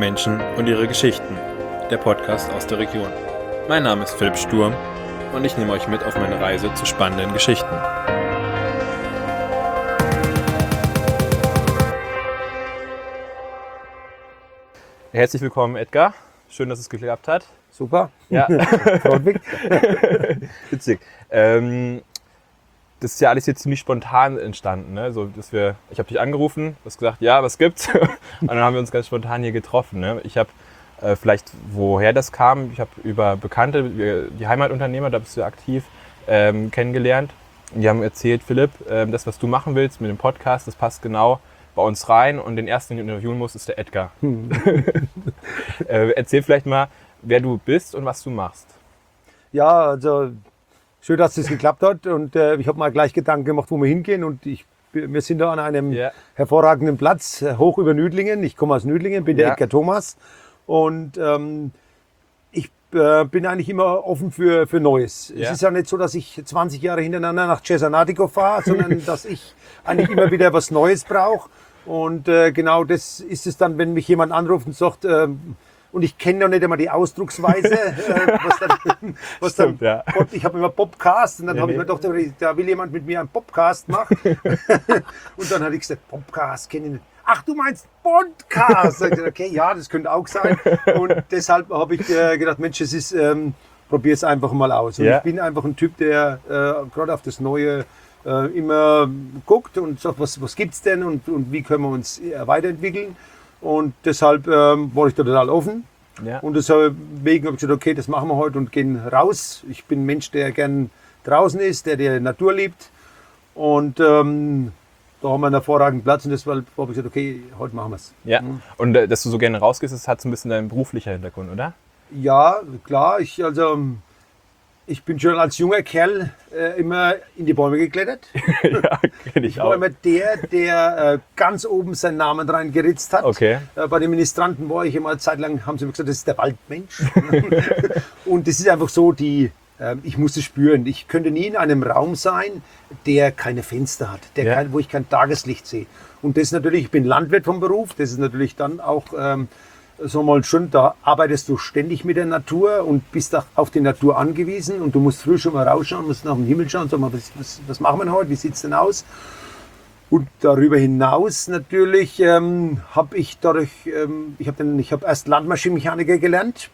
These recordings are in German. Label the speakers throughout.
Speaker 1: Menschen und ihre Geschichten, der Podcast aus der Region. Mein Name ist Philipp Sturm und ich nehme euch mit auf meine Reise zu spannenden Geschichten. Herzlich willkommen, Edgar. Schön, dass es geklappt hat.
Speaker 2: Super.
Speaker 1: Ja.
Speaker 2: Freut mich.
Speaker 1: Witzig. Das ist ja alles jetzt ziemlich spontan entstanden. Ne? So, ich habe dich angerufen, du hast gesagt, ja, was gibt's? Und dann haben wir uns ganz spontan hier getroffen. Ne? Ich habe vielleicht, woher das kam, ich habe über Bekannte, die Heimatunternehmer, da bist du aktiv, kennengelernt. Und die haben erzählt, Philipp, das, was du machen willst mit dem Podcast, das passt genau bei uns rein. Und den ersten, den du interviewen musst, ist der Edgar. Erzähl vielleicht mal, wer du bist und was du machst.
Speaker 2: Ja, also schön, dass das geklappt hat. Und ich habe mal gleich Gedanken gemacht, wo wir hingehen. Und wir sind da an einem hervorragenden Platz, hoch über Nüdlingen. Ich komme aus Nüdlingen, bin der Edgar Thomas. Und ich bin eigentlich immer offen für Neues. Es ist ja nicht so, dass ich 20 Jahre hintereinander nach Cesanatico fahre, sondern dass ich eigentlich immer wieder was Neues brauche. Und genau das ist es dann, wenn mich jemand anruft und sagt, und ich kenne noch nicht einmal die Ausdrucksweise, was dann ich habe immer Popcast und dann habe ich mir gedacht, da will jemand mit mir einen Popcast machen. Und dann habe ich gesagt, Popcast kenne ich nicht. Ach, du meinst Podcast? Okay, ja, das könnte auch sein. Und deshalb habe ich gedacht, Mensch, es ist, probier es einfach mal aus. Und ich bin einfach ein Typ, der gerade auf das Neue immer guckt und sagt, was gibt's denn und wie können wir uns weiterentwickeln. Und deshalb war ich da total offen. Ja. Und deswegen habe ich gesagt, okay, das machen wir heute und gehen raus. Ich bin ein Mensch, der gern draußen ist, der die Natur liebt. Und da haben wir einen hervorragenden Platz und deshalb habe ich gesagt, okay, heute machen wir es.
Speaker 1: Ja. Und dass du so gerne rausgehst, das hat so ein bisschen deinen beruflicher Hintergrund, oder?
Speaker 2: Ja, klar. Ich bin schon als junger Kerl immer in die Bäume geklettert.
Speaker 1: Ja, kenn ich auch.
Speaker 2: Ich war immer der ganz oben seinen Namen reingeritzt hat.
Speaker 1: Okay.
Speaker 2: Bei den Ministranten war ich immer eine Zeit lang, haben sie mir gesagt, das ist der Waldmensch. Und das ist einfach so, ich muss es spüren. Ich könnte nie in einem Raum sein, der keine Fenster hat, wo ich kein Tageslicht sehe. Und das natürlich, ich bin Landwirt vom Beruf, das ist natürlich dann auch da arbeitest du ständig mit der Natur und bist auf die Natur angewiesen und du musst früh schon mal rausschauen, musst nach dem Himmel schauen und sagen, was machen wir denn heute, wie sieht es denn aus? Und darüber hinaus natürlich habe ich erst Landmaschinenmechaniker gelernt,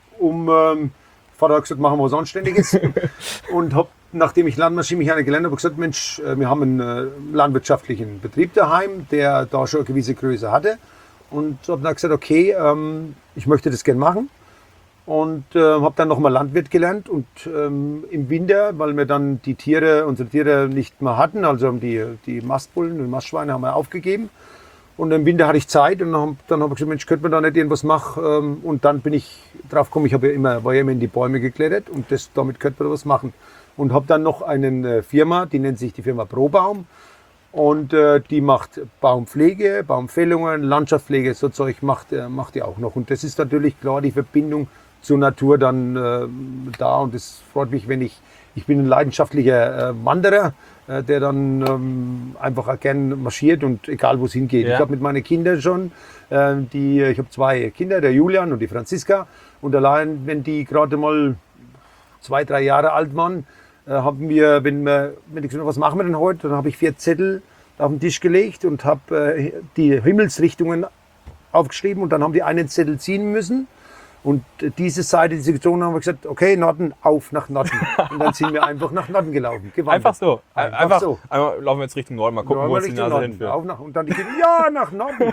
Speaker 2: Vater hat gesagt, machen wir was Anständiges. Und nachdem ich Landmaschinenmechaniker gelernt habe, gesagt, Mensch, wir haben einen landwirtschaftlichen Betrieb daheim, der da schon eine gewisse Größe hatte. Und habe dann gesagt, okay, ich möchte das gerne machen. Und habe dann nochmal Landwirt gelernt. Und im Winter, weil wir dann unsere Tiere nicht mehr hatten, also die Mastbullen und Mastschweine haben wir aufgegeben. Und im Winter hatte ich Zeit und dann habe ich gesagt, Mensch, könnte man da nicht irgendwas machen? Und dann bin ich drauf gekommen, war ja immer in die Bäume geklettert und damit könnte man da was machen. Und habe dann noch eine Firma, die nennt sich die Firma Probaum. Und die macht Baumpflege, Baumfällungen, Landschaftspflege, so Zeug macht die auch noch. Und das ist natürlich klar die Verbindung zur Natur dann da. Und das freut mich, ich bin ein leidenschaftlicher Wanderer, der dann einfach auch gern marschiert und egal wo es hingeht. Ja. Ich habe mit meinen Kindern schon, ich habe 2 Kinder, der Julian und die Franziska. Und allein, wenn die gerade mal 2, 3 Jahre alt waren, haben wir, wenn ich gesagt, was machen wir denn heute, dann habe ich 4 Zettel auf den Tisch gelegt und habe die Himmelsrichtungen aufgeschrieben und dann haben die einen Zettel ziehen müssen und diese Seite, diese Zone haben wir gesagt, okay, Norden, auf nach Norden. Und dann sind wir einfach nach Norden gelaufen, gewandert.
Speaker 1: Einfach so? Einfach so. Einmal laufen wir jetzt Richtung Norden, mal gucken, wo uns die Nase hinführt.
Speaker 2: Und dann die Kinder, ja, nach Norden.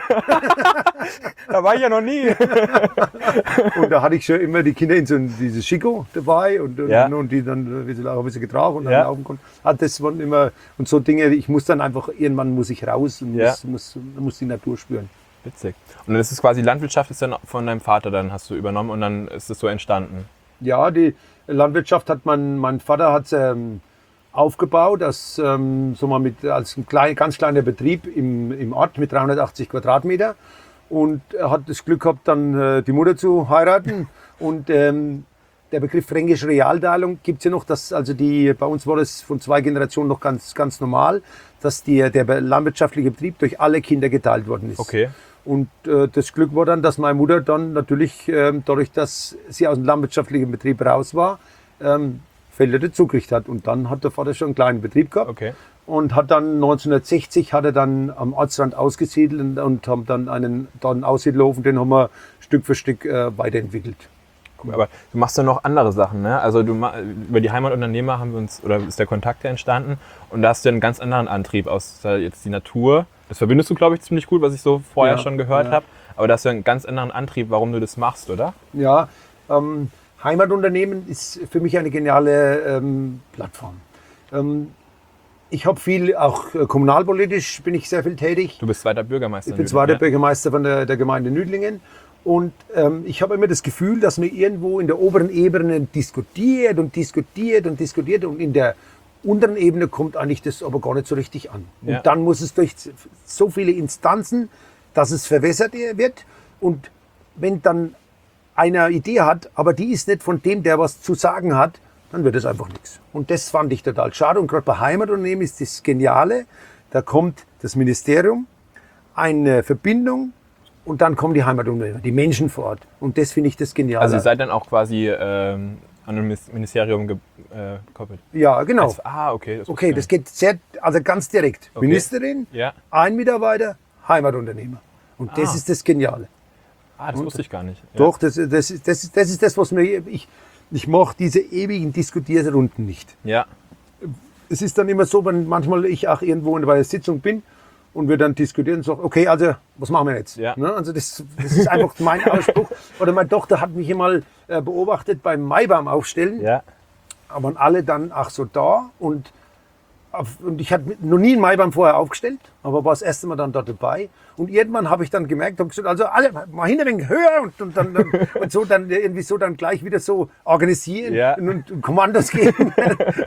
Speaker 1: Da war ich ja noch nie.
Speaker 2: Und da hatte ich schon immer die Kinder in so dieses Chico dabei und die dann ein bisschen getragen und dann laufen konnten. Das waren immer, und so Dinge, irgendwann muss ich raus und muss die Natur spüren.
Speaker 1: Witzig. Und dann ist es quasi, Landwirtschaft ist dann von deinem Vater, dann hast du übernommen und dann ist es so entstanden?
Speaker 2: Ja, die Landwirtschaft hat mein Vater hat aufgebaut, als ein ganz kleiner Betrieb im Ort mit 380 Quadratmeter. Und er hat das Glück gehabt, dann die Mutter zu heiraten. Und der Begriff fränkische Realteilung gibt es ja noch, bei uns war das von 2 Generationen noch ganz, ganz normal, dass der landwirtschaftliche Betrieb durch alle Kinder geteilt worden ist.
Speaker 1: Okay.
Speaker 2: Und das Glück war dann, dass meine Mutter dann natürlich, dadurch, dass sie aus dem landwirtschaftlichen Betrieb raus war, Felder dazugekriegt hat. Und dann hat der Vater schon einen kleinen Betrieb gehabt.
Speaker 1: Okay.
Speaker 2: Und hat dann 1960 hat er dann am Ortsrand ausgesiedelt und haben dann einen Aussiedlhof, den haben wir Stück für Stück weiterentwickelt.
Speaker 1: Cool, aber du machst ja noch andere Sachen, ne? Also über die Heimatunternehmer haben wir uns, oder ist der Kontakt ja entstanden und da hast du einen ganz anderen Antrieb aus jetzt die Natur. Das verbindest du, glaube ich, ziemlich gut, was ich so vorher schon gehört habe. Aber da hast du einen ganz anderen Antrieb, warum du das machst, oder?
Speaker 2: Ja, Heimatunternehmen ist für mich eine geniale Plattform. Ich habe viel, auch kommunalpolitisch bin ich sehr viel tätig.
Speaker 1: Du bist zweiter Bürgermeister.
Speaker 2: Ich bin zweiter Bürgermeister von der Gemeinde Nüdlingen. Und ich habe immer das Gefühl, dass man irgendwo in der oberen Ebene diskutiert und in der unteren Ebene kommt eigentlich das aber gar nicht so richtig an.
Speaker 1: Ja.
Speaker 2: Und dann muss es durch so viele Instanzen, dass es verwässert wird. Und wenn dann einer eine Idee hat, aber die ist nicht von dem, der was zu sagen hat, dann wird es einfach nichts. Und das fand ich total schade. Und gerade bei Heimatunternehmen ist das Geniale, da kommt das Ministerium, eine Verbindung und dann kommen die Heimatunternehmer, die Menschen vor Ort. Und das finde ich das Geniale.
Speaker 1: Also ihr seid dann auch quasi an ein Ministerium gekoppelt?
Speaker 2: Ja, genau.
Speaker 1: Okay.
Speaker 2: Das geht also ganz direkt.
Speaker 1: Okay.
Speaker 2: Ministerin,
Speaker 1: Ja.
Speaker 2: ein Mitarbeiter, Heimatunternehmer. Und das ist das Geniale.
Speaker 1: Das wusste ich gar nicht. Ja.
Speaker 2: Doch, das ist das, was mir... Ich mache diese ewigen Diskutierrunden nicht.
Speaker 1: Ja.
Speaker 2: Es ist dann immer so, wenn manchmal ich auch irgendwo bei einer Sitzung bin und wir dann diskutieren und sagen, okay, also was machen wir jetzt?
Speaker 1: Ja.
Speaker 2: Ne? Also das ist einfach mein Ausspruch. Oder meine Tochter hat mich einmal beobachtet beim Maibaum aufstellen.
Speaker 1: Ja.
Speaker 2: Da waren alle dann auch so da und ich hatte noch nie einen Maibaum vorher aufgestellt, aber war das erste Mal dann dort dabei. Und irgendwann habe ich dann gemerkt, habe gesagt, also alle mal hin ein wenig höher und dann und so dann irgendwie so dann gleich wieder so organisieren und Kommandos geben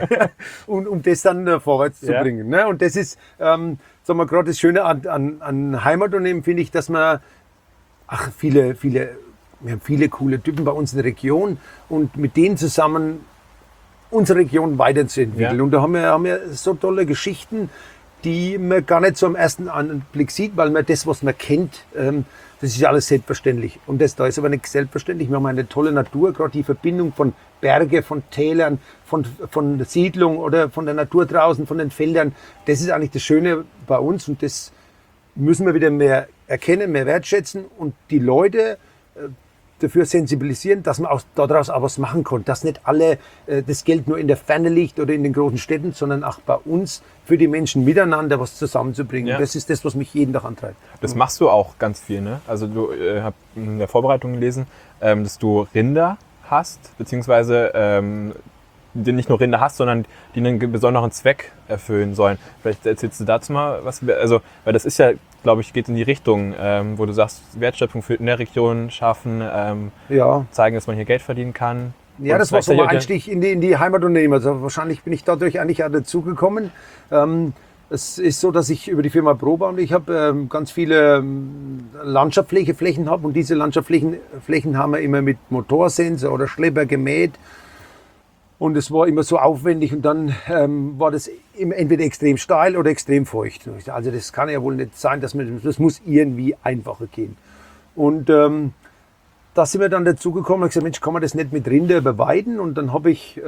Speaker 2: und um das dann vorwärts zu bringen. Ne? Und das ist, sagen wir gerade das Schöne an Heimatunternehmen, finde ich, dass wir wir haben viele coole Typen bei uns in der Region und mit denen zusammen unsere Region weiterzuentwickeln.
Speaker 1: Ja.
Speaker 2: Und da haben wir so tolle Geschichten, die man gar nicht so am ersten Anblick sieht, weil man das, was man kennt, das ist ja alles selbstverständlich. Und da ist aber nicht selbstverständlich. Wir haben eine tolle Natur, gerade die Verbindung von Berge, von Tälern, von der Siedlung oder von der Natur draußen, von den Feldern. Das ist eigentlich das Schöne bei uns und das müssen wir wieder mehr erkennen, mehr wertschätzen und die Leute dafür sensibilisieren, dass man auch daraus auch was machen kann. Dass nicht alle das Geld nur in der Ferne liegt oder in den großen Städten, sondern auch bei uns für die Menschen miteinander was zusammenzubringen.
Speaker 1: Ja.
Speaker 2: Das ist das, was mich jeden Tag antreibt.
Speaker 1: Das machst du auch ganz viel, ne? Also du hab in der Vorbereitung gelesen, dass du Rinder hast, beziehungsweise die nicht nur Rinder hast, sondern die einen besonderen Zweck erfüllen sollen. Vielleicht erzählst du dazu mal was. Also, weil das ist ja, glaube ich, geht in die Richtung, wo du sagst, Wertschöpfung in der Region schaffen, zeigen, dass man hier Geld verdienen kann.
Speaker 2: Ja,
Speaker 1: und
Speaker 2: das war so mein Einstieg in die Heimatunternehmen. Also wahrscheinlich bin ich dadurch eigentlich auch dazugekommen. Es ist so, dass ich über die Firma Proba und ich habe ganz viele Landschaftspflegeflächen habe und diese Landschaftspflegeflächen haben wir immer mit Motorsense oder Schlepper gemäht. Und es war immer so aufwendig und dann war das entweder extrem steil oder extrem feucht. Also das kann ja wohl nicht sein, das muss irgendwie einfacher gehen. Und da sind wir dann dazu gekommen und gesagt, Mensch, kann man das nicht mit Rinder beweiden? Und dann habe ich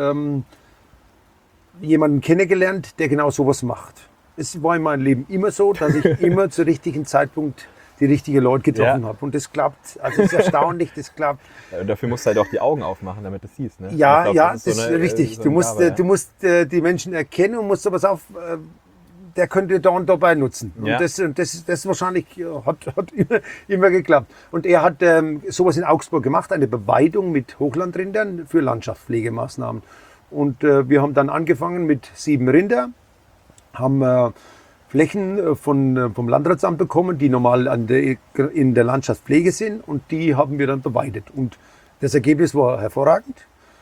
Speaker 2: jemanden kennengelernt, der genau sowas macht. Es war in meinem Leben immer so, dass ich immer zur richtigen Zeitpunkt die richtigen Leute getroffen habe. Und das klappt. Also es ist erstaunlich, das klappt.
Speaker 1: Ja, dafür musst du halt auch die Augen aufmachen, damit du es siehst. Ne?
Speaker 2: Ja, das ist richtig. Du musst die Menschen erkennen und musst aber auf, der könnte da und dabei nutzen. Und das wahrscheinlich hat immer geklappt. Und er hat sowas in Augsburg gemacht, eine Beweidung mit Hochlandrindern für Landschaftspflegemaßnahmen. Und wir haben dann angefangen mit 7 Rinder, haben Flächen vom Landratsamt bekommen, die normal in der Landschaftspflege sind und die haben wir dann beweidet. Und das Ergebnis war hervorragend.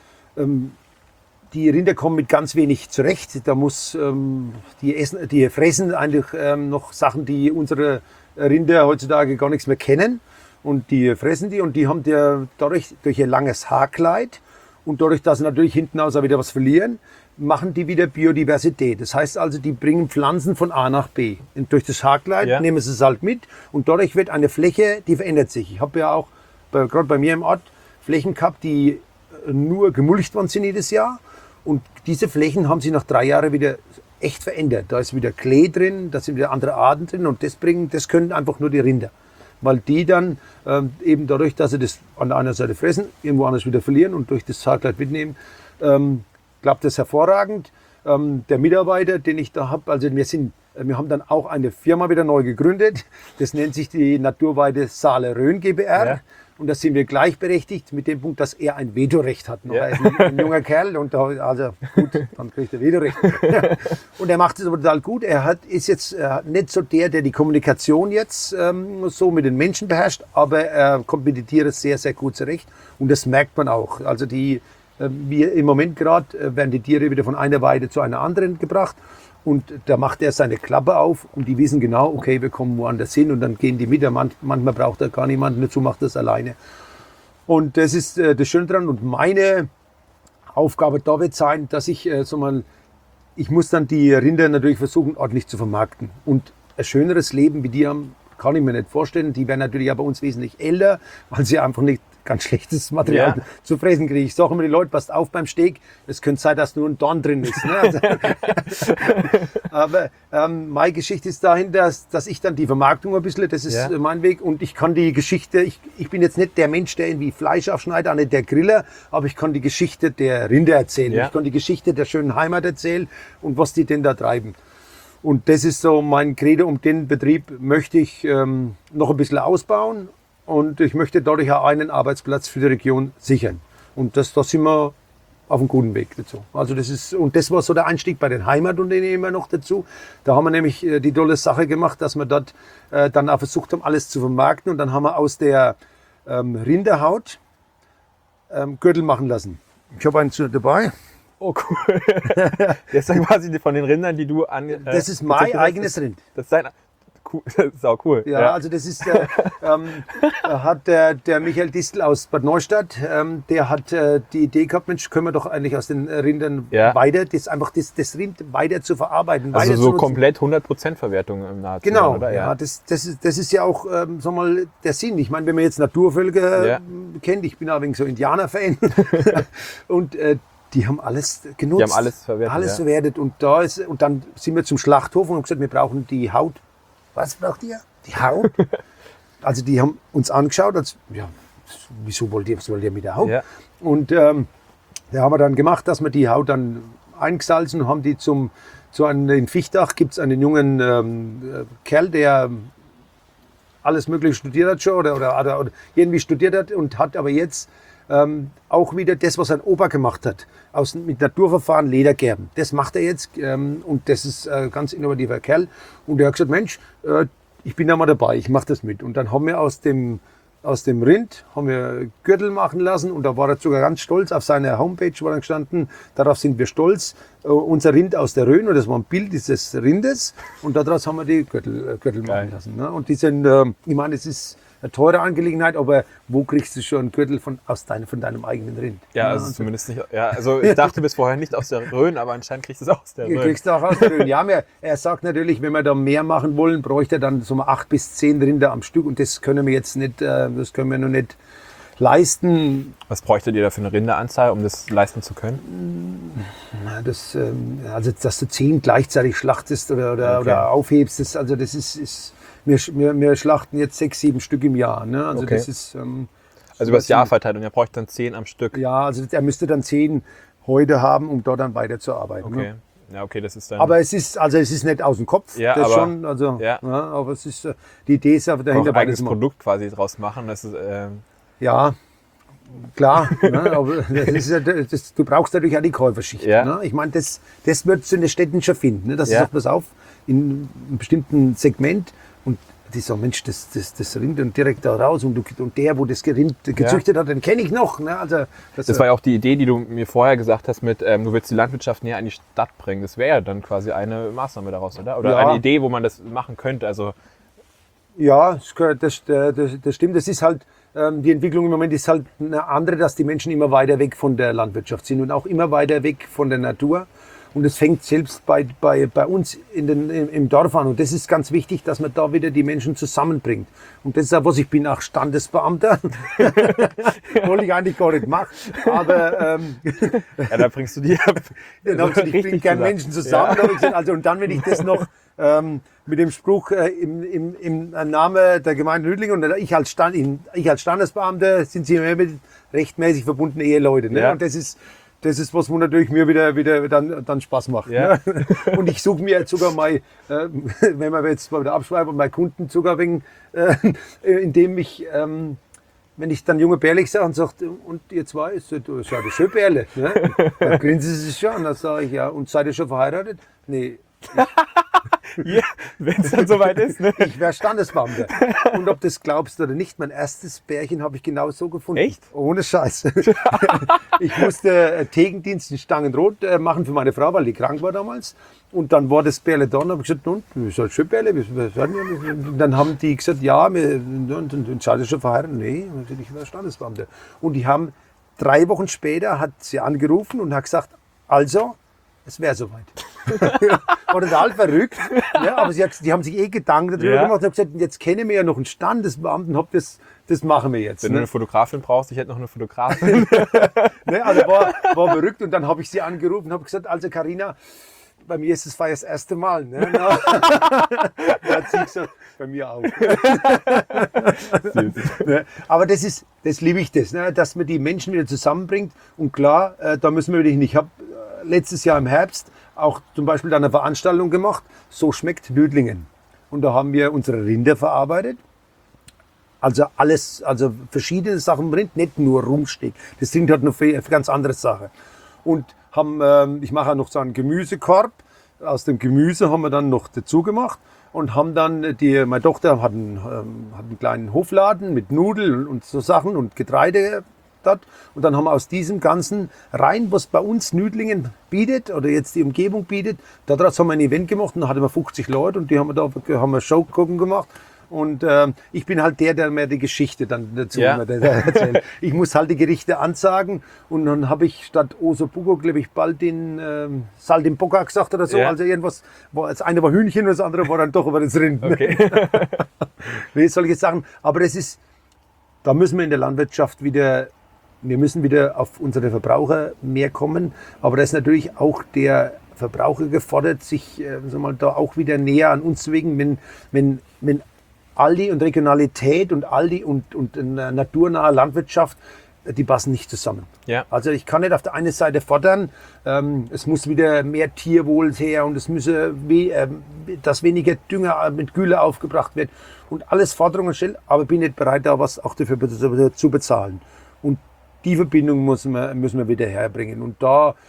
Speaker 2: Die Rinder kommen mit ganz wenig zurecht. Da muss die fressen eigentlich noch Sachen, die unsere Rinder heutzutage gar nichts mehr kennen. Und die fressen die und die haben durch ihr langes Haarkleid und dadurch, dass sie natürlich hinten aus auch wieder was verlieren, machen die wieder Biodiversität. Das heißt also, die bringen Pflanzen von A nach B. Und durch das Schlagleit nehmen sie es halt mit und dadurch wird eine Fläche, die verändert sich. Ich habe ja auch gerade bei mir im Ort Flächen gehabt, die nur gemulcht worden sind jedes Jahr. Und diese Flächen haben sich nach 3 Jahren wieder echt verändert. Da ist wieder Klee drin, da sind wieder andere Arten drin und das können einfach nur die Rinder. Weil die dann eben dadurch, dass sie das an der einen Seite fressen, irgendwo anders wieder verlieren und durch das Schlagleit mitnehmen, klappt das hervorragend. Der Mitarbeiter, den ich da habe, also wir haben dann auch eine Firma wieder neu gegründet. Das nennt sich die Naturweide Saale-Rhön GbR. Ja. Und da sind wir gleichberechtigt mit dem Punkt, dass er ein Vetorecht hat. Er ist ein junger Kerl und also gut, dann kriegt er Vetorecht. Und er macht es aber total gut. Ist jetzt nicht so der die Kommunikation jetzt so mit den Menschen beherrscht, aber er kommt mit den Tieren sehr, sehr gut zurecht. Und das merkt man auch. Also wir im Moment gerade werden die Tiere wieder von einer Weide zu einer anderen gebracht. Und da macht er seine Klappe auf und die wissen genau, okay, wir kommen woanders hin und dann gehen die mit. Manchmal braucht er gar niemanden dazu, macht das alleine. Und das ist das Schöne dran. Und meine Aufgabe da wird sein, dass ich ich muss dann die Rinder natürlich versuchen, ordentlich zu vermarkten. Und ein schöneres Leben wie die haben, kann ich mir nicht vorstellen. Die werden natürlich aber bei uns wesentlich älter, weil sie einfach nicht ganz schlechtes Material zu fressen kriegen. Ich sage immer die Leute, passt auf beim Steak, es könnte sein, dass nur ein Dorn drin ist. Ne? Also, aber meine Geschichte ist dahin, dass ich dann die Vermarktung ein bisschen, das ist mein Weg und ich kann die Geschichte, ich bin jetzt nicht der Mensch, der irgendwie Fleisch aufschneidet, auch nicht der Griller, aber ich kann die Geschichte der Rinder erzählen. Ja. Ich kann die Geschichte der schönen Heimat erzählen und was die denn da treiben. Und das ist so mein Credo, um den Betrieb möchte ich noch ein bisschen ausbauen. Und ich möchte dadurch auch einen Arbeitsplatz für die Region sichern. Und da sind wir auf einem guten Weg dazu. Also das war so der Einstieg bei den Heimatunternehmern noch dazu. Da haben wir nämlich die tolle Sache gemacht, dass wir dort dann auch versucht haben, alles zu vermarkten. Und dann haben wir aus der Rinderhaut Gürtel machen lassen. Ich habe einen dabei.
Speaker 1: Oh, cool. Das ist dann quasi von den Rindern, die du
Speaker 2: das ist mein eigenes Rind.
Speaker 1: Das ist dein... Cool. Das ist auch cool.
Speaker 2: Ja, also das ist hat der Michael Distel aus Bad Neustadt, der hat die Idee gehabt, Mensch, können wir doch eigentlich aus den Rindern weiter, das Rind weiter zu verarbeiten.
Speaker 1: Also so komplett 100% Verwertung im Nahezu.
Speaker 2: Genau, oder? Ja. Das ist ja auch sag mal, der Sinn. Ich meine, wenn man jetzt Naturvölker kennt, ich bin allerdings so Indianer-Fan und die haben alles genutzt.
Speaker 1: Die haben alles verwertet.
Speaker 2: Alles verwertet und dann sind wir zum Schlachthof und haben gesagt, wir brauchen die Haut. Was braucht ihr? Die Haut? Also die haben uns angeschaut, wieso wollt ihr mit der Haut? Ja. Und da haben wir dann gemacht, dass wir die Haut dann eingesalzen und haben die in Fichtach gibt es einen jungen Kerl, der alles Mögliche studiert hat schon oder irgendwie studiert hat und hat aber jetzt auch wieder das, was sein Opa gemacht hat, mit Naturverfahren Ledergerben. Das macht er jetzt und das ist ein ganz innovativer Kerl. Und er hat gesagt, Mensch, ich bin da mal dabei, ich mache das mit. Und dann haben wir aus dem Rind haben wir Gürtel machen lassen und da war er sogar ganz stolz. Auf seiner Homepage war dann gestanden, darauf sind wir stolz, unser Rind aus der Rhön, und das war ein Bild dieses Rindes und daraus haben wir die Gürtel machen lassen. Ne? Und die sind, ich meine, es ist eine teure Angelegenheit, aber wo kriegst du schon einen Gürtel von deinem eigenen Rind?
Speaker 1: Ja, also zumindest nicht. Ja, also ich dachte bis vorher nicht aus der Rhön, aber anscheinend kriegst du es auch aus der Rhön.
Speaker 2: Kriegst du auch aus der Rhön. Ja, er sagt natürlich, wenn wir da mehr machen wollen, bräuchte er dann so mal 8 bis 10 Rinder am Stück und das können wir jetzt nicht, das können wir noch nicht leisten.
Speaker 1: Was bräuchtet ihr da für eine Rinderanzahl, um das leisten zu können?
Speaker 2: Also, dass du 10 gleichzeitig schlachtest oder aufhebst, das ist wir schlachten jetzt 6, 7 Stück im Jahr. Ne? Also das ist,
Speaker 1: also über das Jahr verteilt und er bräuchte dann 10 am Stück.
Speaker 2: Ja, also er müsste dann 10 heute haben, um dort dann weiterzuarbeiten.
Speaker 1: Okay.
Speaker 2: Ne?
Speaker 1: Ja, okay, das ist dann.
Speaker 2: Aber es ist nicht aus dem Kopf.
Speaker 1: Ja,
Speaker 2: das
Speaker 1: aber,
Speaker 2: schon, aber es ist die Idee ist aber dahinter.
Speaker 1: Auch ein eigenes Produkt quasi draus machen. Das ist,
Speaker 2: ja. Klar, ne, aber du brauchst natürlich auch die Käuferschicht. Ja. Ne? Ich meine, das wird in den Städten schon finden. Ne? Das ist, pass auf, in einem bestimmten Segment und die sagen, Mensch, das Rind und direkt da raus und der, wo das Rind gezüchtet hat, den kenne ich noch. Ne? Also,
Speaker 1: das war ja auch die Idee, die du mir vorher gesagt hast mit, du willst die Landwirtschaft näher an die Stadt bringen. Das wäre ja dann quasi eine Maßnahme daraus, oder? Oder eine Idee, wo man das machen könnte. Also
Speaker 2: ja, das stimmt. Das ist halt, Die Entwicklung im Moment ist halt eine andere, dass die Menschen immer weiter weg von der Landwirtschaft sind und auch immer weiter weg von der Natur. Und es fängt selbst bei uns im Dorf an. Und das ist ganz wichtig, dass man da wieder die Menschen zusammenbringt. Und das ist auch was, ich bin auch Standesbeamter. Wollte ich eigentlich gar nicht machen. Aber
Speaker 1: ja, da bringst du die ab.
Speaker 2: dann habe ich gesagt, ich bringe gerne Menschen zusammen. Ja. Gesagt, also, und dann, wenn ich das noch mit dem Spruch im Namen der Gemeinde Nüdlingen und ich als Standesbeamter sind sie immer mit rechtmäßig verbundene Eheleute. Ne?
Speaker 1: Ja.
Speaker 2: Und das ist, was mir natürlich mir wieder dann Spaß macht.
Speaker 1: Ja.
Speaker 2: Ne? Und ich suche mir jetzt sogar mal, wenn wir jetzt bei der Abschreibung, meine Kunden sogar wegen, indem ich, wenn ich dann junge Bärlich sage und sagt, und ihr zwei, seid ihr schön Bärle? Ne? Dann grinsen sie sich schon. Dann sage ich, ja, und seid ihr schon verheiratet? Nee.
Speaker 1: Ja, wenn es dann soweit ist. Ne?
Speaker 2: Ich wäre Standesbeamter. Und ob das glaubst oder nicht, mein erstes Bärchen habe ich genau so gefunden.
Speaker 1: Echt?
Speaker 2: Ohne Scheiß. Ich musste Tegendienst in Stangenrot machen für meine Frau, weil die krank war damals. Und dann war das Bärle da und habe ich gesagt, nun, du bist halt schön Bärle. Und dann haben die gesagt, ja, und seid ihr schon verheiratet? Nee, ich wäre Standesbeamter. Und die haben 3 Wochen später, hat sie angerufen und hat gesagt, also, es wäre soweit. War total verrückt. Ja, aber die haben sich Gedanken darüber gemacht und haben gesagt, jetzt kennen wir ja noch einen Standesbeamten, das machen wir jetzt.
Speaker 1: Wenn du eine Fotografin brauchst, ich hätte noch eine Fotografin.
Speaker 2: Ne, also war verrückt und dann habe ich sie angerufen und habe gesagt, also Carina, bei mir ist es das erste Mal. Ne? Da hat sie gesagt, bei mir auch. Aber das liebe ich ne? Dass man die Menschen wieder zusammenbringt. Und klar, da müssen wir wieder hin. Ich habe letztes Jahr im Herbst auch zum Beispiel eine Veranstaltung gemacht, so schmeckt Nüdlingen. Und da haben wir unsere Rinder verarbeitet. Also verschiedene Sachen drin, nicht nur Rumsteak. Das Rind hat noch eine ganz andere Sache. Und ich mache auch noch so einen Gemüsekorb. Aus dem Gemüse haben wir dann noch dazu gemacht und haben dann meine Tochter hat einen kleinen Hofladen mit Nudeln und so Sachen und Getreide dort. Und dann haben wir aus diesem Ganzen rein, was bei uns Nüdlingen bietet oder jetzt die Umgebung bietet, daraus haben wir ein Event gemacht und da hatten wir 50 Leute und die haben wir Show gucken gemacht. Und ich bin halt der mir die Geschichte dann dazu erzählt. Ich muss halt die Gerichte ansagen und dann habe ich statt Osobuco, glaube ich, bald den Saltimbocca gesagt oder so. Ja. Also irgendwas, das eine war Hühnchen und das andere war dann doch über das Rind. Okay. Nee, solche Sachen. Aber da müssen wir in der Landwirtschaft wir müssen wieder auf unsere Verbraucher mehr kommen. Aber da ist natürlich auch der Verbraucher gefordert, sich da auch wieder näher an uns zu bewegen, wenn Aldi und Regionalität und Aldi und naturnahe Landwirtschaft, die passen nicht zusammen.
Speaker 1: Ja.
Speaker 2: Also ich kann nicht auf der einen Seite fordern, es muss wieder mehr Tierwohl her und es müsse, dass weniger Dünger mit Gülle aufgebracht wird und alles Forderungen stellen, aber bin nicht bereit, da was auch dafür zu bezahlen. Und die Verbindung müssen wir wieder herbringen. Und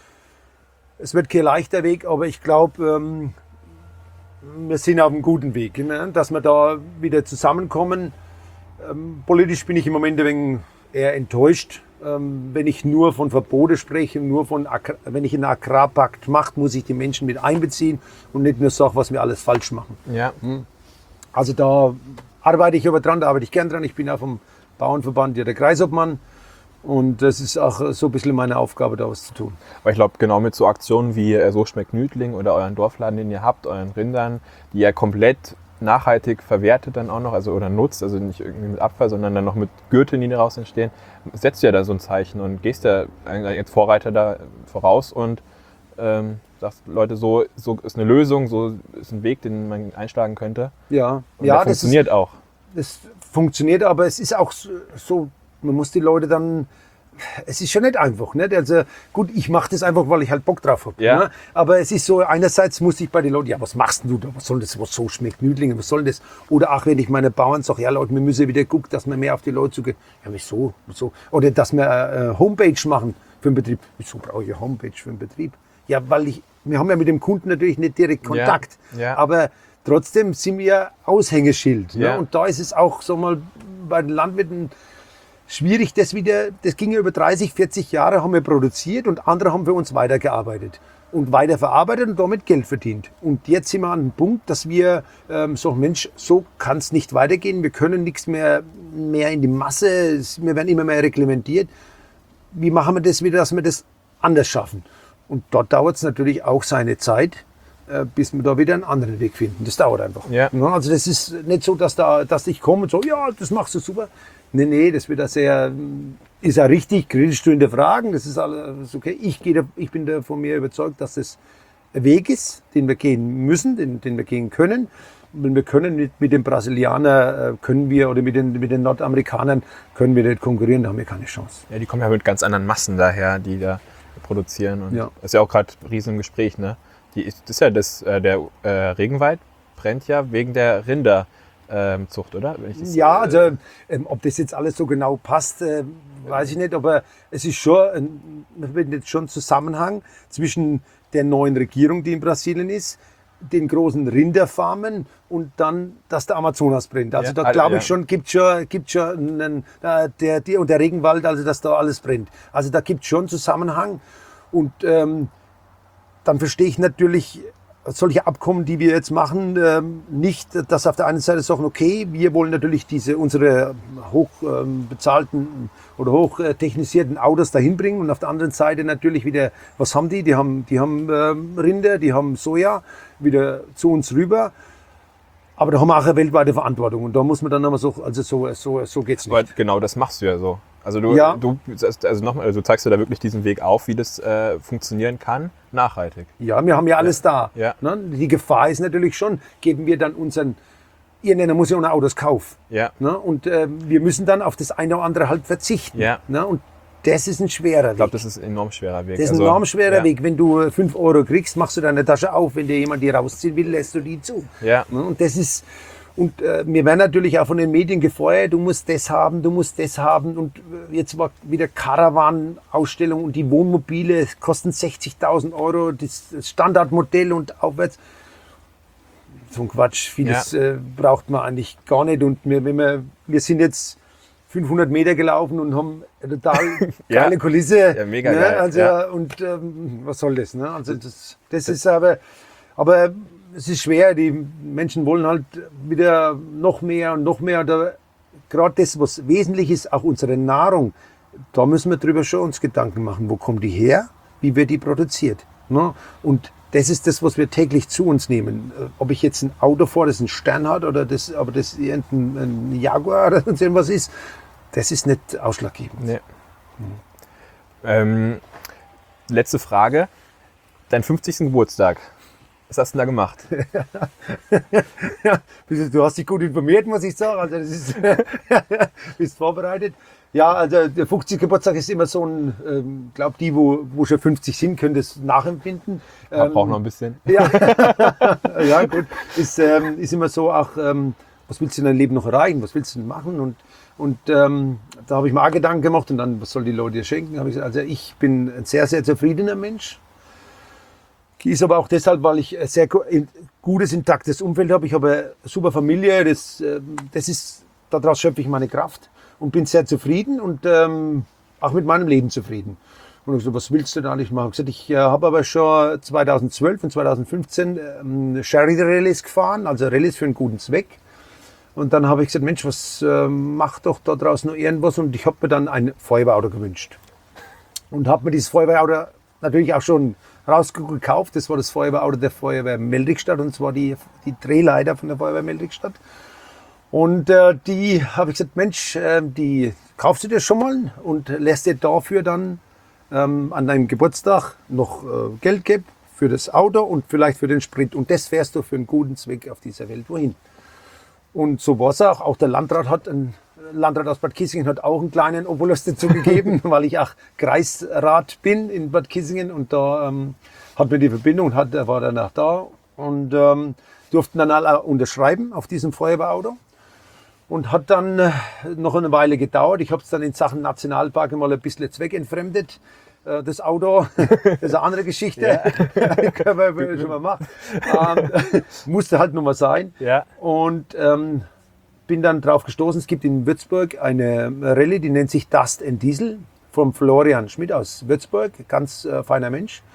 Speaker 2: es wird kein leichter Weg, aber ich glaube, wir sind auf einem guten Weg, ne? Dass wir da wieder zusammenkommen. Politisch bin ich im Moment ein wenig eher enttäuscht. Wenn ich nur von Verbote spreche, wenn ich einen Agrarpakt mache, muss ich die Menschen mit einbeziehen und nicht nur sagen, was wir alles falsch machen.
Speaker 1: Ja.
Speaker 2: Also da arbeite ich aber dran, da arbeite ich gern dran. Ich bin auch vom Bauernverband der Kreisobmann. Und das ist auch so ein bisschen meine Aufgabe, da was zu tun.
Speaker 1: Aber ich glaube, genau mit so Aktionen wie So schmeckt Nüdling oder euren Dorfladen, den ihr habt, euren Rindern, die ihr komplett nachhaltig verwertet dann auch noch, also oder nutzt, also nicht irgendwie mit Abfall, sondern dann noch mit Gürteln, die daraus entstehen, setzt du ja da so ein Zeichen und gehst ja als Vorreiter da voraus und sagst, Leute, so ist eine Lösung, so ist ein Weg, den man einschlagen könnte.
Speaker 2: Ja,
Speaker 1: und das funktioniert auch.
Speaker 2: Das funktioniert, aber es ist auch so, man muss die Leute dann, es ist schon nicht einfach. Ne? Also gut, ich mache das einfach, weil ich halt Bock drauf habe.
Speaker 1: Ja.
Speaker 2: Ne? Aber es ist so, einerseits muss ich bei den Leuten, ja, was machst denn du da? Was soll das, was so schmeckt Nüdlingen, was soll das? Oder auch wenn ich meine Bauern sage, ja Leute, wir müssen wieder gucken, dass wir mehr auf die Leute zugehen. Ja, wieso? Oder dass wir Homepage machen für den Betrieb. Wieso brauche ich eine Homepage für den Betrieb? Ja, weil wir haben ja mit dem Kunden natürlich nicht direkt Kontakt.
Speaker 1: Ja.
Speaker 2: Aber trotzdem sind wir Aushängeschild.
Speaker 1: Ja.
Speaker 2: Ne? Und da ist es auch so mal bei den Landwirten schwierig, das ging ja über 30, 40 Jahre, haben wir produziert und andere haben für uns weitergearbeitet. und weiterverarbeitet und damit Geld verdient. Und jetzt sind wir an dem Punkt, dass wir sagen, Mensch, so kann es nicht weitergehen. Wir können nichts mehr in die Masse, wir werden immer mehr reglementiert. Wie machen wir das wieder, dass wir das anders schaffen? Und dort dauert es natürlich auch seine Zeit, bis wir da wieder einen anderen Weg finden. Das dauert einfach.
Speaker 1: Ja.
Speaker 2: Ja, also das ist nicht so, dass ich komme und so, ja, das machst du super. Nee, das wird ist ja richtig, kritisch zu hinterfragen, das ist alles okay. Ich bin da von mir überzeugt, dass das ein Weg ist, den wir gehen müssen, den wir gehen können. Und wir können mit den Brasilianern oder mit den Nordamerikanern können wir nicht konkurrieren, da haben wir keine Chance.
Speaker 1: Ja, die kommen ja mit ganz anderen Massen daher, die da produzieren. Und
Speaker 2: Ja.
Speaker 1: das ist ja auch gerade riesen im Gespräch, ne? Der Regenwald brennt ja wegen der Rinderzucht, oder? Wenn ich das,
Speaker 2: Ja, also ob das jetzt alles so genau passt, weiß ich nicht, aber es ist schon, man findet schon einen Zusammenhang zwischen der neuen Regierung, die in Brasilien ist, den großen Rinderfarmen und dann, dass der Amazonas brennt. Also
Speaker 1: Ja,
Speaker 2: da glaube
Speaker 1: ja.
Speaker 2: ich schon, gibt schon der Regenwald, also dass da alles brennt. Also da gibt es schon einen Zusammenhang und dann verstehe ich natürlich solche Abkommen, die wir jetzt machen, nicht, dass auf der einen Seite sagen, okay, wir wollen natürlich unsere hochbezahlten oder hochtechnisierten Autos dahin bringen und auf der anderen Seite natürlich wieder, was haben die? Die haben Rinder, die haben Soja wieder zu uns rüber. Aber da haben wir auch eine weltweite Verantwortung und da muss man dann aber so geht's nicht.
Speaker 1: Aber genau, das machst du ja so. Also
Speaker 2: Ja.
Speaker 1: du zeigst du da wirklich diesen Weg auf, wie das funktionieren kann, nachhaltig.
Speaker 2: Ja, wir haben ja alles da.
Speaker 1: Ja.
Speaker 2: Ne? Die Gefahr ist natürlich schon, geben wir dann irgendeiner muss ja ohne Autos kaufen.
Speaker 1: Ja.
Speaker 2: Ne? Und wir müssen dann auf das eine oder andere halt verzichten.
Speaker 1: Ja.
Speaker 2: Ne? Und das ist ein schwerer
Speaker 1: Ich glaube,
Speaker 2: Weg.
Speaker 1: das ist ein enorm schwerer Weg.
Speaker 2: Das ist ein
Speaker 1: Also,
Speaker 2: enorm schwerer
Speaker 1: ja.
Speaker 2: Weg. Wenn du 5 Euro kriegst, machst du deine Tasche auf. Wenn dir jemand die rausziehen will, lässt du die zu.
Speaker 1: Ja.
Speaker 2: Ne? Und das ist... Und wir werden natürlich auch von den Medien gefeuert, du musst das haben, du musst das haben. Und jetzt war wieder Caravan-Ausstellung und die Wohnmobile kosten 60.000 Euro, das Standardmodell und aufwärts. So ein Quatsch, vieles braucht man eigentlich gar nicht. Und wir sind jetzt 500 Meter gelaufen und haben eine total
Speaker 1: Ja.
Speaker 2: geile Kulisse.
Speaker 1: Ja, mega
Speaker 2: ne?
Speaker 1: geil,
Speaker 2: Also,
Speaker 1: ja.
Speaker 2: Und was soll das? Ne? Also das ist aber es ist schwer, die Menschen wollen halt wieder noch mehr und noch mehr. Gerade das, was wesentlich ist, auch unsere Nahrung, da müssen wir drüber schon uns Gedanken machen. Wo kommt die her? Wie wird die produziert? Ne? Und das ist das, was wir täglich zu uns nehmen. Ob ich jetzt ein Auto fahre, das einen Stern hat oder das irgendein Jaguar oder sonst irgendwas ist, das ist nicht ausschlaggebend.
Speaker 1: Nee. Letzte Frage. Dein 50. Geburtstag. Was hast du denn da gemacht?
Speaker 2: Ja, du hast dich gut informiert, muss ich sagen. Also das ist, bist vorbereitet. Ja, also der 50. Geburtstag ist immer so ein, glaube die, wo schon 50 sind, können das nachempfinden.
Speaker 1: Braucht noch ein bisschen.
Speaker 2: Ja, ja gut. Ist immer so auch, was willst du in deinem Leben noch erreichen? Was willst du denn machen? Und da habe ich mir auch Gedanken gemacht und dann, was soll die Leute dir schenken? Habe ich gesagt, also ich bin ein sehr, sehr zufriedener Mensch. Ist aber auch deshalb, weil ich ein sehr gutes, intaktes Umfeld habe. Ich habe eine super Familie, daraus schöpfe ich meine Kraft und bin sehr zufrieden und auch mit meinem Leben zufrieden. Und ich so, was willst du da eigentlich machen? Ich habe gesagt, ich habe aber schon 2012 und 2015 Charity-Rallyes gefahren, also Rallyes für einen guten Zweck. Und dann habe ich gesagt, Mensch, was mach doch da draußen noch irgendwas? Und ich habe mir dann ein Feuerwehrauto gewünscht. Und habe mir dieses Feuerwehrauto natürlich auch schon rausgekauft. Das war das Feuerwehrauto der Feuerwehr Meldrickstadt und zwar die Drehleiter von der Feuerwehr Meldrickstadt. Und die habe ich gesagt, Mensch, die kaufst du dir schon mal und lässt dir dafür dann an deinem Geburtstag noch Geld geben für das Auto und vielleicht für den Sprit. Und das fährst du für einen guten Zweck auf dieser Welt wohin. Und so war es auch. Auch der Landrat aus Bad Kissingen hat auch einen kleinen Obolus dazu gegeben, weil ich auch Kreisrat bin in Bad Kissingen und da hat mir die Verbindung, er war danach da und durften dann alle unterschreiben auf diesem Feuerwehrauto und hat dann noch eine Weile gedauert. Ich habe es dann in Sachen Nationalpark mal ein bisschen zweckentfremdet. Das Auto, das ist eine andere Geschichte, ja. Können wir schon mal machen. Musste halt nur mal sein.
Speaker 1: Ja.
Speaker 2: Und bin dann drauf gestoßen, es gibt in Würzburg eine Rallye, die nennt sich Dust and Diesel vom Florian Schmidt aus Würzburg, ganz feiner Mensch.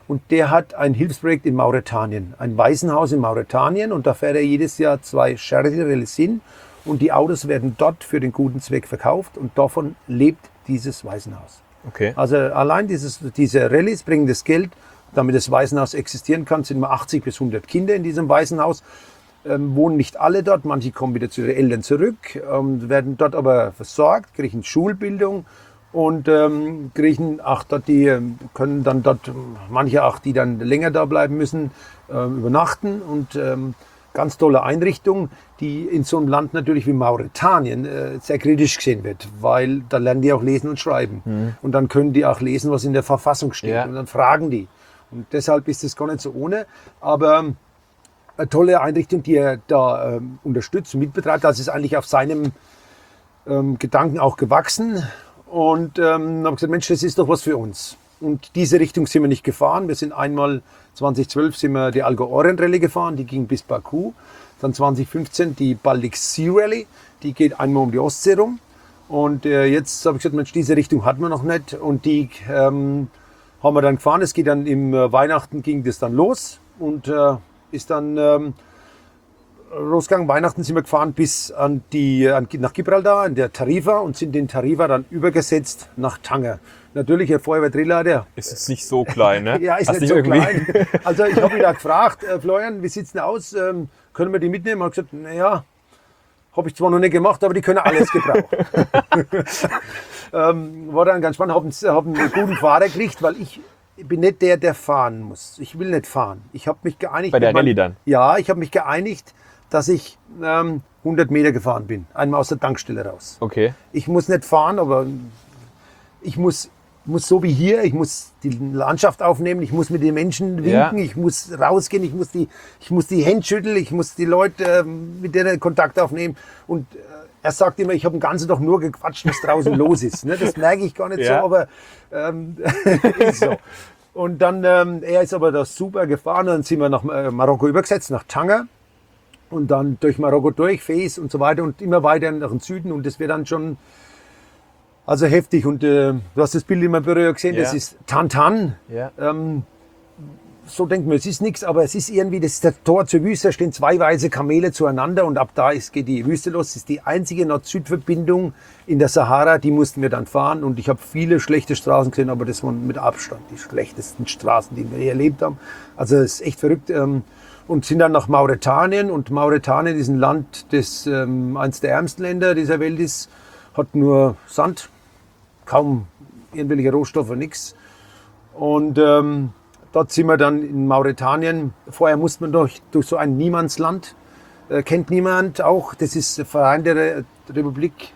Speaker 2: Und der hat ein Hilfsprojekt in Mauretanien, ein Waisenhaus in Mauretanien. Und da fährt er jedes Jahr 2 Charity-Rallyes hin. Und die Autos werden dort für den guten Zweck verkauft. Und davon lebt dieses Waisenhaus.
Speaker 1: Okay.
Speaker 2: Also allein diese Rallyes bringen das Geld, damit das Waisenhaus existieren kann. Sind immer 80 bis 100 Kinder in diesem Waisenhaus. Wohnen nicht alle dort, manche kommen wieder zu ihren Eltern zurück, werden dort aber versorgt, kriegen Schulbildung und kriegen auch dort können dann dort, manche auch, die dann länger da bleiben müssen, übernachten und ganz tolle Einrichtung, die in so einem Land natürlich wie Mauretanien sehr kritisch gesehen wird, weil da lernen die auch lesen und schreiben und dann können die auch lesen, was in der Verfassung steht und dann fragen die und deshalb ist es gar nicht so ohne, aber eine tolle Einrichtung, die er da unterstützt und mitbetreibt. Das ist eigentlich auf seinem Gedanken auch gewachsen. Und haben gesagt, Mensch, das ist doch was für uns. Und diese Richtung sind wir nicht gefahren. Wir sind einmal 2012 sind wir die Algo Orient Rallye gefahren, die ging bis Baku. Dann 2015 die Baltic Sea Rallye, die geht einmal um die Ostsee rum. Und jetzt habe ich gesagt, Mensch, diese Richtung hatten wir noch nicht. Und die haben wir dann gefahren. Es geht dann im Weihnachten ging das dann los. Und ist dann losgegangen. Weihnachten sind wir gefahren bis nach Gibraltar, in der Tarifa und sind den Tarifa dann übergesetzt nach Tanger. Natürlich, der Feuerwehrdrehleiter.
Speaker 1: Ist jetzt nicht so klein, ne?
Speaker 2: Ja, ist
Speaker 1: Hast
Speaker 2: nicht so klein. Also ich habe ihn da gefragt, Florian, wie sieht's denn aus? Können wir die mitnehmen? Er hat gesagt, naja, habe ich zwar noch nicht gemacht, aber die können alles gebrauchen. War dann ganz spannend, habe einen guten Fahrer gekriegt, weil ich bin nicht der fahren muss. Ich will nicht fahren. Ich habe mich geeinigt.
Speaker 1: Bei der Rallye dann?
Speaker 2: Ja, ich habe mich geeinigt, dass ich 100 Meter gefahren bin. Einmal aus der Tankstelle raus.
Speaker 1: Okay.
Speaker 2: Ich muss nicht fahren, aber ich muss so wie hier, ich muss die Landschaft aufnehmen, ich muss mit den Menschen winken, ich muss rausgehen, ich muss die Hände schütteln, ich muss die Leute mit denen Kontakt aufnehmen. Und er sagt immer, ich habe den ganzen Tag nur gequatscht, was draußen los ist. Ne? Das merke ich gar nicht so, aber ist so. Und dann, er ist aber da super gefahren, dann sind wir nach Marokko übergesetzt, nach Tanger. Und dann durch Marokko durch, Fez und so weiter und immer weiter nach dem Süden. Und das wird dann schon also heftig. Und du hast das Bild immer berührt gesehen, das ist Tantan.
Speaker 1: Ja.
Speaker 2: So denkt man, es ist nichts, aber es ist irgendwie, das ist das Tor zur Wüste, da stehen 2 weiße Kamele zueinander und ab da geht die Wüste los. Das ist die einzige Nord-Süd-Verbindung in der Sahara, die mussten wir dann fahren und ich habe viele schlechte Straßen gesehen, aber das waren mit Abstand die schlechtesten Straßen, die wir je erlebt haben. Also es ist echt verrückt. Und sind dann nach Mauretanien und Mauretanien ist ein Land, das eines der ärmsten Länder dieser Welt ist, hat nur Sand, kaum irgendwelche Rohstoffe, nichts. Und dort sind wir dann in Mauretanien. Vorher musste man durch so ein Niemandsland, kennt niemand auch. Das ist der Verein der Republik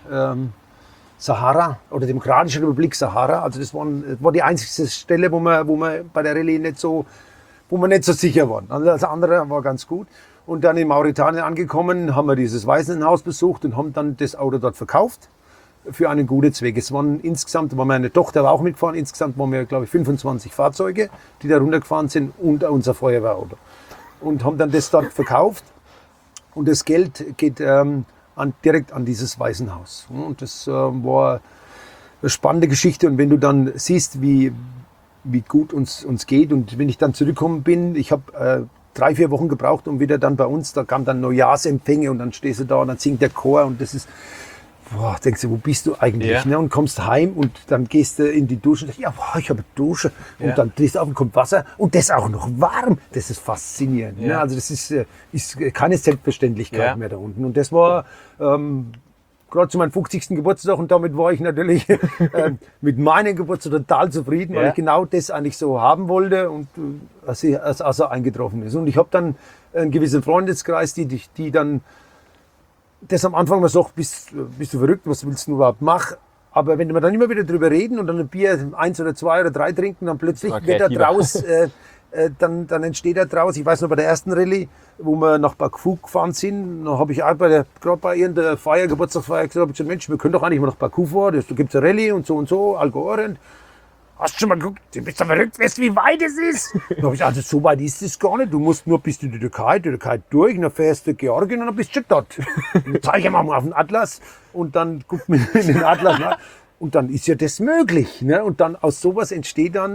Speaker 2: Sahara oder Demokratische Republik Sahara. Also das war die einzige Stelle, wo wir bei der Rallye nicht so sicher waren. Also das andere war ganz gut. Und dann in Mauretanien angekommen, haben wir dieses Waisenhaus besucht und haben dann das Auto dort verkauft für einen guten Zweck. Es waren insgesamt, meine Tochter war auch mitgefahren, insgesamt waren wir, glaube ich, 25 Fahrzeuge, die da runtergefahren sind und unser Feuerwehrauto. Und haben dann das dort verkauft und das Geld geht direkt an dieses Waisenhaus. Und das war eine spannende Geschichte und wenn du dann siehst, wie gut uns geht und wenn ich dann zurückgekommen bin, ich habe 3-4 Wochen gebraucht, um wieder dann bei uns, da kam dann Neujahrsempfänge und dann stehst du da und dann singt der Chor und das ist, denkst du, wo bist du eigentlich?
Speaker 1: Ja.
Speaker 2: Ne? Und kommst heim und dann gehst du in die Dusche und sagst, ich habe eine Dusche und dann drehst du auf und kommt Wasser und das auch noch warm. Das ist faszinierend.
Speaker 1: Ja.
Speaker 2: Ne? Also das ist keine Selbstverständlichkeit mehr da unten und das war gerade zu meinem 50. Geburtstag und damit war ich natürlich mit meinem Geburtstag total zufrieden, weil ich genau das eigentlich so haben wollte und also eingetroffen ist. Und ich habe dann einen gewissen Freundeskreis, die dann das am Anfang mal sagt, bist du verrückt, was willst du überhaupt machen? Aber wenn wir dann immer wieder drüber reden und dann ein Bier 1 oder 2 oder 3 trinken, dann plötzlich wird da draus, dann entsteht da draus. Ich weiß noch, bei der ersten Rallye, wo wir nach Baku gefahren sind, da habe ich auch gerade bei irgendeiner Geburtstagsfeier gesagt, Mensch, wir können doch eigentlich mal nach Baku fahren, da gibt es eine Rallye und so, Algo Orient. Hast du schon mal geguckt? Du bist doch verrückt, weißt du, wie weit es ist? Dann habe ich gesagt, also so weit ist es gar nicht. Du musst nur bis in die Türkei durch, dann fährst du Georgien und dann bist du schon dort. Dann zeige ich mal auf den Atlas und dann guckt man in den Atlas nach. Und dann ist ja das möglich. Ne? Und dann aus sowas entsteht dann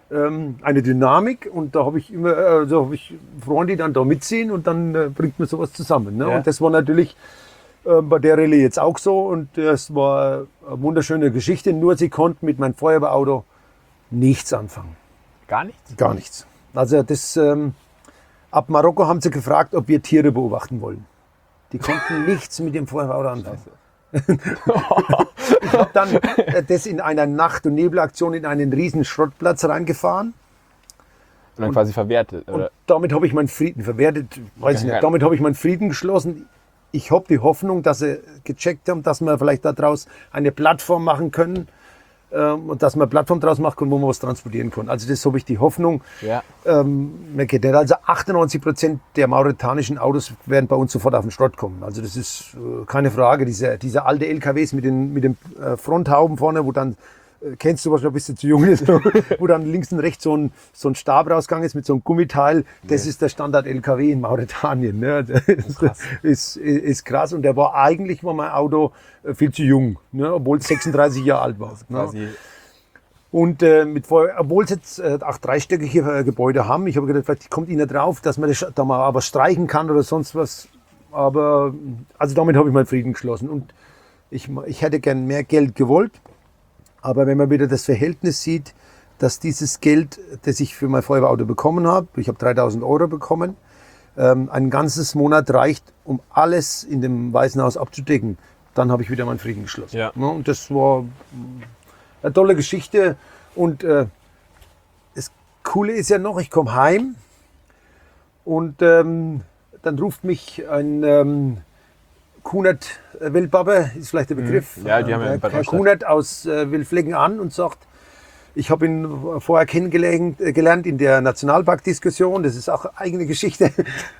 Speaker 2: eine Dynamik und da habe ich immer hab ich Freunde, die dann da mitziehen und dann bringt man sowas zusammen. Ne?
Speaker 1: Ja.
Speaker 2: Und das war natürlich bei der Rallye jetzt auch so und das war eine wunderschöne Geschichte, nur sie konnten mit meinem Feuerwehrauto nichts anfangen.
Speaker 1: Gar nichts?
Speaker 2: Gar nichts. Also ab Marokko haben sie gefragt, ob wir Tiere beobachten wollen. Die konnten nichts mit dem Feuerwehrauto anfangen. Ich habe dann das in einer Nacht- und Nebelaktion in einen riesen Schrottplatz reingefahren.
Speaker 1: Und dann quasi verwertet, oder?
Speaker 2: Und damit habe ich meinen Frieden verwertet, weiß ich nicht. Damit habe ich meinen Frieden geschlossen. Ich habe die Hoffnung, dass sie gecheckt haben, dass wir vielleicht daraus eine Plattform machen können und dass man eine Plattform daraus machen kann, wo man was transportieren kann. Also das habe ich die Hoffnung.
Speaker 1: Ja.
Speaker 2: Also 98% der mauretanischen Autos werden bei uns sofort auf den Schrott kommen. Also das ist keine Frage. Diese alte LKWs mit den Fronthauben vorne, wo dann kennst du wahrscheinlich, bist du zu jung, wo dann links und rechts so ein Stab rausgegangen ist mit so einem Gummiteil. Das ist der Standard-LKW in Mauretanien. Ne? Das ist krass. Und der war eigentlich mein Auto viel zu jung, ne? Obwohl es 36 Jahre alt war.
Speaker 1: Quasi.
Speaker 2: Und obwohl es jetzt auch dreistöckige Gebäude haben, ich habe gedacht, vielleicht kommt ihnen drauf, dass man das da mal aber streichen kann oder sonst was. Aber also damit habe ich meinen Frieden geschlossen. Und ich hätte gern mehr Geld gewollt. Aber wenn man wieder das Verhältnis sieht, dass dieses Geld, das ich für mein Feuerwehrauto bekommen habe, ich habe 3.000 € bekommen, ein ganzes Monat reicht, um alles in dem Weißen Haus abzudecken, dann habe ich wieder meinen Frieden geschlossen.
Speaker 1: Ja.
Speaker 2: Und das war eine tolle Geschichte. Und das Coole ist ja noch, ich komme heim und dann ruft mich ein Kunert Wildbabbe, ist vielleicht der Begriff.
Speaker 1: Ja, die haben ja in Bad
Speaker 2: Herr
Speaker 1: Neustadt.
Speaker 2: Kunert aus Wildflecken an und sagt, ich habe ihn vorher kennengelernt in der Nationalparkdiskussion, das ist auch eine eigene Geschichte.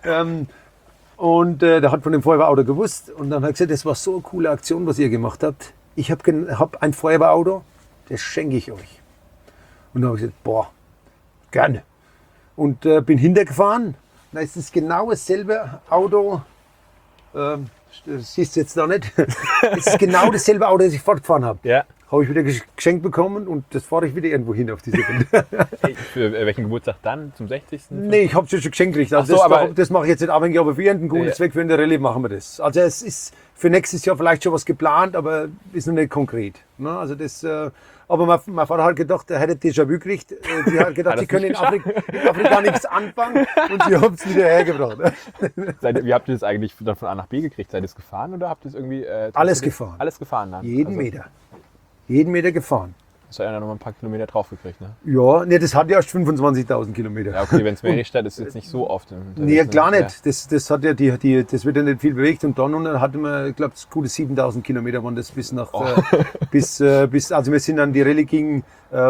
Speaker 2: Und der hat von dem Feuerwehrauto gewusst und dann hat er gesagt, das war so eine coole Aktion, was ihr gemacht habt. Ich hab ein Feuerwehrauto, das schenke ich euch. Und dann habe ich gesagt, boah, gerne. Und bin hintergefahren, da ist es genau dasselbe Auto, das siehst du jetzt da nicht. Es ist genau dasselbe Auto, das ich fortgefahren habe.
Speaker 1: Ja.
Speaker 2: Habe ich wieder geschenkt bekommen und das fahre ich wieder irgendwo hin auf diese Runde.
Speaker 1: Für welchen Geburtstag dann? Zum 60.?
Speaker 2: Nee, ich habe es schon geschenkt gekriegt. Also
Speaker 1: Ach so,
Speaker 2: das mache ich jetzt nicht abhängig, aber für irgendeinen guten
Speaker 1: Ja.
Speaker 2: Zweck, für eine Rallye machen wir das. Also es ist für nächstes Jahr vielleicht schon was geplant, aber ist noch nicht konkret. Ne? Also das, aber mein Vater hat gedacht, er hätte Déjà-vu gekriegt. Die hat gedacht,
Speaker 1: Hat
Speaker 2: sie
Speaker 1: das
Speaker 2: können in
Speaker 1: nicht
Speaker 2: Afrika nichts anfangen und sie haben es wieder hergebracht.
Speaker 1: Wie habt ihr das eigentlich dann von A nach B gekriegt? Seid ihr es gefahren oder habt ihr es irgendwie...
Speaker 2: Alles gefahren.
Speaker 1: Alles gefahren dann?
Speaker 2: Jeden Meter. Jeden Meter gefahren.
Speaker 1: Hast du ja noch mal ein paar Kilometer draufgekriegt, ne?
Speaker 2: Ja, nee, das hat ja erst 25.000 Kilometer.
Speaker 1: Ja, okay, wenn es Meristadt ist, ist jetzt nicht so oft.
Speaker 2: Nee, klar nicht. Das hat ja das wird ja nicht viel bewegt und dann hatten wir, ich glaube, gute 7.000 Kilometer waren das bis nach, bis, also wir sind dann, die Rallye ging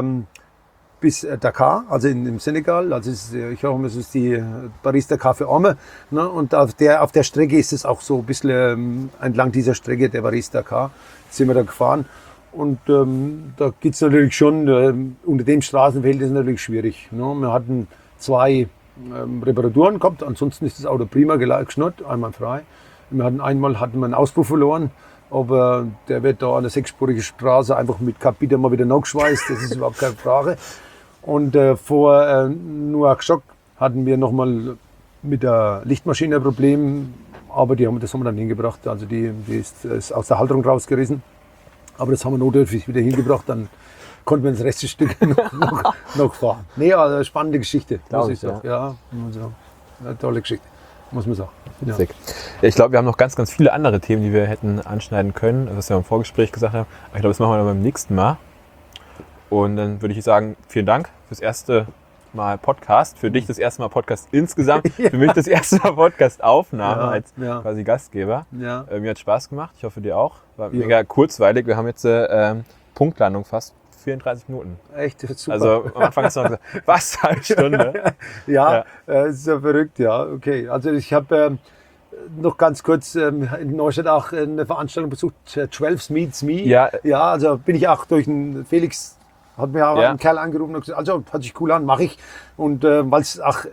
Speaker 2: bis Dakar, also im Senegal, also ich hoffe, es ist die Paris-Dakar für Arme, ne? Und auf der Strecke ist es auch so ein bisschen entlang dieser Strecke, der Paris-Dakar, sind wir da gefahren. Und da geht es natürlich schon, unter dem Straßenfeld ist es natürlich schwierig. Ne? Wir hatten 2 Reparaturen gehabt, ansonsten ist das Auto prima geschnurrt, einwandfrei. Einmal hatten wir einen Auspuff verloren, aber der wird da an der 6-spurigen Straße einfach mit Kapiter mal wieder nachgeschweißt, das ist überhaupt keine Frage. Und vor Nouakchott hatten wir nochmal mit der Lichtmaschine ein Problem, aber das haben wir dann hingebracht, also die ist aus der Halterung rausgerissen. Aber das haben wir notdürftig wieder hingebracht, dann konnten wir das Reststück noch fahren. Nee, also spannende Geschichte, muss ich sagen. Ja, also, eine tolle Geschichte, muss man sagen. Ja.
Speaker 1: Ja, ich glaube, wir haben noch ganz, ganz viele andere Themen, die wir hätten anschneiden können, was wir im Vorgespräch gesagt haben. Aber ich glaube, das machen wir dann beim nächsten Mal. Und dann würde ich sagen, vielen Dank fürs erste Mal Podcast. Für dich das erste Mal Podcast insgesamt. Für mich das erste Mal Podcast-Aufnahme als quasi Gastgeber. Ja. Mir hat Spaß gemacht. Ich hoffe, dir auch. War mega kurzweilig. Wir haben jetzt Punktlandung fast 34 Minuten.
Speaker 2: Echt? Super.
Speaker 1: Also am Anfang hast du noch gesagt, was, halbe Stunde?
Speaker 2: Ja, ist ja verrückt, ja. Okay, also ich habe noch ganz kurz in Neustadt auch eine Veranstaltung besucht, 12 Meets Me.
Speaker 1: Ja.
Speaker 2: Ja, also bin ich auch durch den Felix, hat mir auch ein Kerl angerufen und gesagt, also hört sich cool an, mache ich. Und weil es auch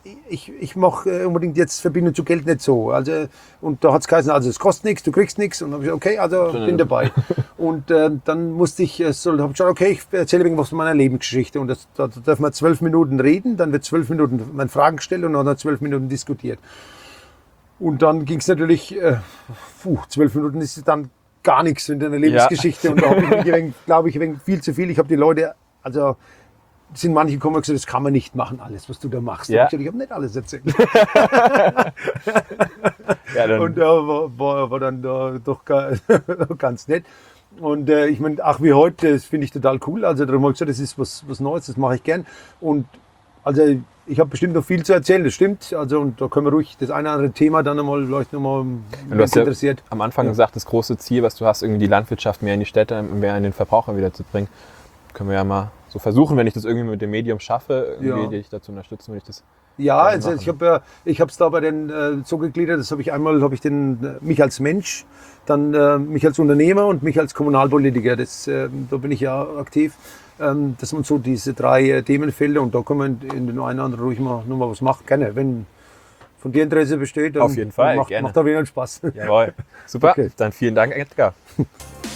Speaker 2: ich mache unbedingt jetzt Verbindung zu Geld nicht so. Also, und da hat es geheißen, also es kostet nichts, du kriegst nichts. Und dann habe ich gesagt, okay, also bin dabei. Und dann musste ich, habe ich gesagt, okay, ich erzähle irgendwas von meiner Lebensgeschichte. Und da dürfen wir 12 Minuten reden, dann wird 12 Minuten meine Fragen gestellt und dann hat 12 Minuten diskutiert. Und dann ging es natürlich, 12 Minuten ist dann gar nichts in deiner Lebensgeschichte. Und da habe ich, glaube ich, viel zu viel. Ich habe die Leute, also sind manche gekommen und gesagt, das kann man nicht machen, alles, was du da machst.
Speaker 1: Ja.
Speaker 2: Ich habe nicht alles erzählt.
Speaker 1: Ja, dann,
Speaker 2: Und war dann doch ganz nett. Und ich meine, ach wie heute, das finde ich total cool. Also darum habe ich gesagt, das ist was Neues, das mache ich gern. Und also ich habe bestimmt noch viel zu erzählen, das stimmt. Also und da können wir ruhig das eine oder andere Thema dann nochmal, vielleicht nochmal,
Speaker 1: du hast
Speaker 2: interessiert.
Speaker 1: ja am Anfang gesagt, das große Ziel, was du hast, irgendwie die Landwirtschaft mehr in die Städte, mehr in den Verbraucher wieder zu bringen. Können wir ja mal so versuchen, wenn ich das irgendwie mit dem Medium schaffe, irgendwie dich dazu unterstützen, würde ich das.
Speaker 2: Ja, also ich habe es da bei den so gegliedert, das habe ich einmal, mich als Mensch, dann mich als Unternehmer und mich als Kommunalpolitiker, da bin ich ja aktiv. Das sind so diese 3 Themenfelder und da kann man in den einen oder anderen ruhig mal was machen. Gerne, wenn von dir Interesse besteht, dann
Speaker 1: auf jeden Fall,
Speaker 2: macht auf jeden Fall Spaß.
Speaker 1: Jawohl, super,
Speaker 2: Okay.
Speaker 1: Dann vielen Dank, Edgar.